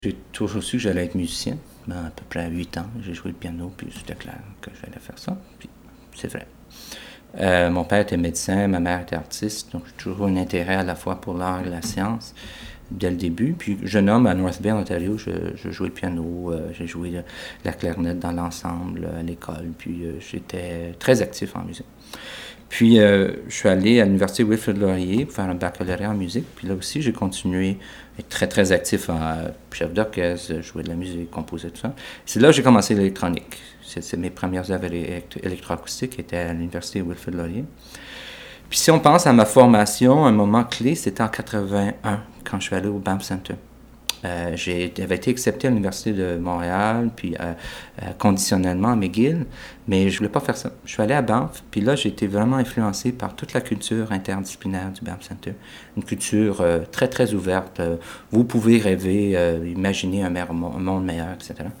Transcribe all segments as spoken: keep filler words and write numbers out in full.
J'ai toujours su que j'allais être musicien. Ben, à peu près à huit ans, j'ai joué le piano, puis c'était clair que j'allais faire ça. Puis c'est vrai. Euh, mon père était médecin, ma mère était artiste, donc j'ai toujours un intérêt à la fois pour l'art et la science dès le début. Puis jeune homme à North Bay, en Ontario, je, je jouais le piano, euh, j'ai joué le, la clarinette dans l'ensemble à l'école, puis euh, j'étais très actif en musique. Puis euh, je suis allé à l'université Wilfrid Laurier pour faire un baccalauréat en musique. Puis là aussi, j'ai continué à être très, très actif en euh, chef d'orchestre, jouer de la musique, composer, tout ça. C'est là que j'ai commencé l'électronique. C'est, c'est mes premières œuvres électroacoustiques qui étaient à l'université Wilfrid Laurier. Puis si on pense à ma formation, un moment clé, c'était en quatre-vingt-un, quand je suis allé au Banff Center. Euh, j'ai, j'avais été accepté à l'Université de Montréal, puis euh, euh, conditionnellement à McGill, mais je voulais pas faire ça. Je suis allé à Banff, puis là, j'ai été vraiment influencé par toute la culture interdisciplinaire du Banff Center. Une culture euh, très, très ouverte. Euh, vous pouvez rêver, euh, imaginer un, meilleur, un monde meilleur, et cetera.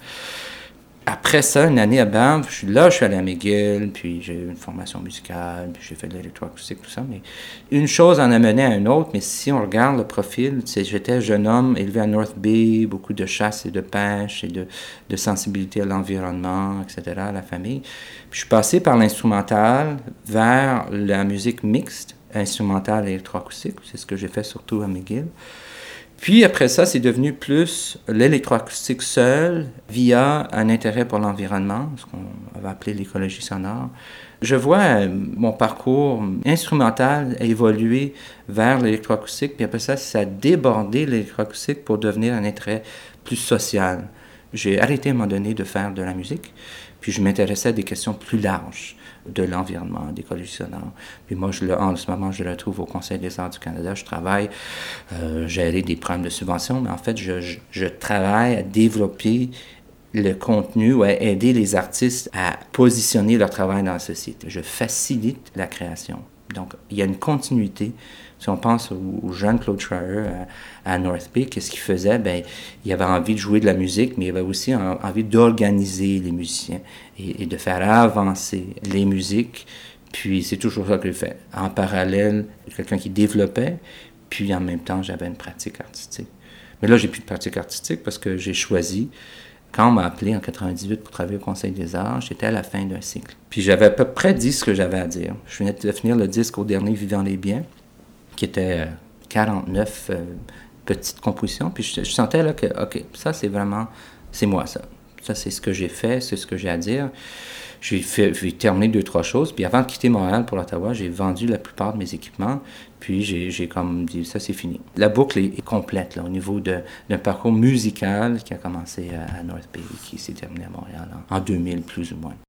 Après ça, une année à Banff, je suis là, je suis allé à McGill, puis j'ai eu une formation musicale, puis j'ai fait de l'électroacoustique, tout ça. Mais une chose en a mené à une autre, mais si on regarde le profil, c'est j'étais jeune homme élevé à North Bay, beaucoup de chasse et de pêche et de, de sensibilité à l'environnement, et cetera, à la famille. Puis je suis passé par l'instrumental vers la musique mixte, instrumentale et électroacoustique. C'est ce que j'ai fait surtout à McGill. Puis après ça, c'est devenu plus l'électroacoustique seul via un intérêt pour l'environnement, ce qu'on va appeler l'écologie sonore. Je vois mon parcours instrumental évoluer vers l'électroacoustique, puis après ça, ça a débordé l'électroacoustique pour devenir un intérêt plus social. J'ai arrêté à un moment donné de faire de la musique, puis je m'intéressais à des questions plus larges de l'environnement, d'écologie sonore. Puis moi, je, en ce moment, je le retrouve au Conseil des arts du Canada. Je travaille, euh, gérer des programmes de subvention, mais en fait, je, je, je travaille à développer le contenu ou à aider les artistes à positionner leur travail dans la société. Je facilite la création. Donc, il y a une continuité. Si on pense au, au jeune Claude Schreier à, à North Bay, qu'est-ce qu'il faisait? Bien, il avait envie de jouer de la musique, mais il avait aussi en, envie d'organiser les musiciens et, et de faire avancer les musiques. Puis, c'est toujours ça que je fais. En parallèle, quelqu'un qui développait, puis en même temps, j'avais une pratique artistique. Mais là, j'ai plus de pratique artistique parce que j'ai choisi. Quand on m'a appelé en quatre-vingt-dix-huit pour travailler au Conseil des arts, j'étais à la fin d'un cycle. Puis j'avais à peu près dit ce que j'avais à dire. Je venais de finir le disque Au dernier vivant les biens, qui était quarante-neuf euh, petites compositions. Puis je, je sentais là que, OK, ça c'est vraiment, c'est moi ça. Ça c'est ce que j'ai fait, c'est ce que j'ai à dire. J'ai, fait, j'ai terminé deux, trois choses. Puis avant de quitter Montréal pour l'Ottawa, j'ai vendu la plupart de mes équipements. Puis j'ai, j'ai comme dit, ça c'est fini. La boucle est, est complète là, au niveau de, d'un parcours musical qui a commencé à, à North Bay, qui s'est terminé à Montréal en, en deux mille plus ou moins.